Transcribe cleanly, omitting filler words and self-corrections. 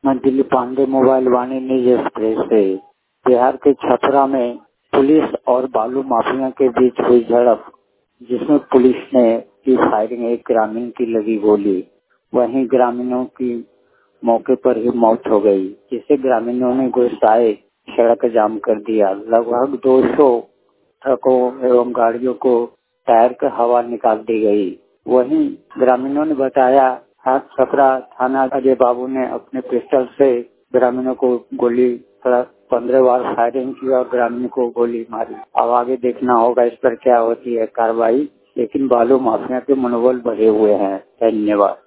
मैं Dilip Pandey, mobile Vaani news express से। बिहार के छपरा में पुलिस और बालू माफिया के बीच हुई झड़प, जिसमें पुलिस ने की फायरिंग, एक ग्रामीण की लगी गोली। वहीं ग्रामीणों की मौके पर ही मौत हो गई, जिसे ग्रामीणों ने गुस्साए सड़क जाम कर दिया। लगभग 200 ट्रकों एवं गाड़ियों को टायर की हवा निकाल दी गई। वहीं ग्रामीणों ने बताया, छपरा थाना अजय बाबू ने अपने पिस्टल से ग्रामीणों को गोली 15 बार फायरिंग की और ग्रामीण को गोली मारी। अब आगे देखना होगा इस पर क्या होती है कार्रवाई, लेकिन बालू माफिया के मनोबल बढ़े हुए हैं। धन्यवाद।